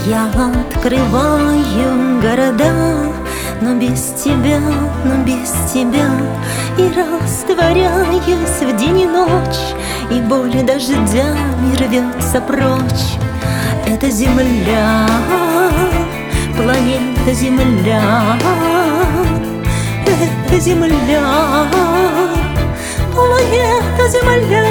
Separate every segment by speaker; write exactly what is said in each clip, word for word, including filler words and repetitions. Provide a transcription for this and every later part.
Speaker 1: Я открываю города, но без тебя, но без тебя. И растворяюсь в день и ночь, и боль дождями рвется прочь. Это земля, планета Земля. Это земля, планета Земля.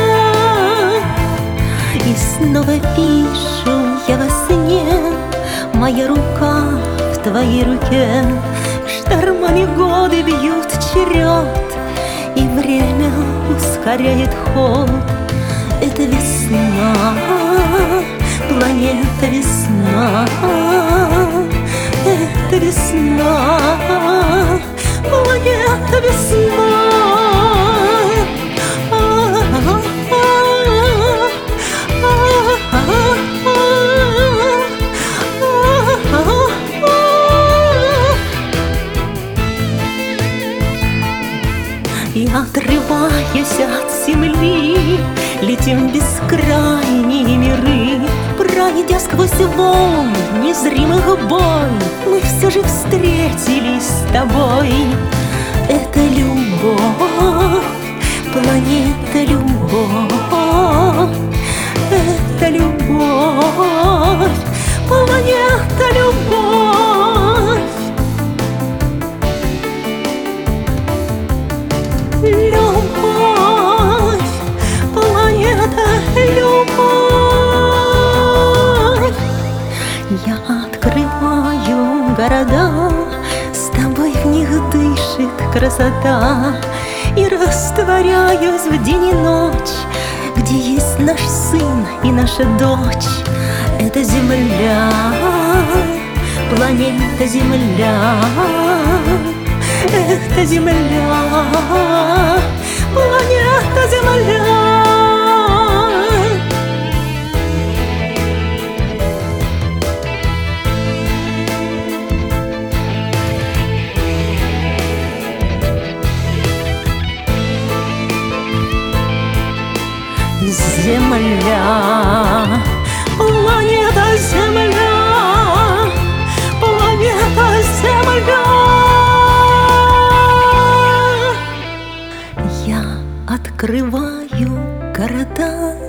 Speaker 1: И снова пишу я во сне, моя рука в твоей руке. Штормами годы бьют черед, и время ускоряет ход. Это весна, планета Весна. Это весна, планета Весна. И отрываясь от земли, летим в бескрайние миры. Пройдя сквозь волн незримых боль, мы все же встретились с тобой. Это любовь, планета любовь. Это любовь, планета любовь. Любовь, планета любовь. Я открываю города, с тобой в них дышит красота. И растворяюсь в день и ночь, где есть наш сын и наша дочь. Это земля, планета Земля. Это земля, планета Земля. Земля, планета Земля, планета Земля. Я открываю города,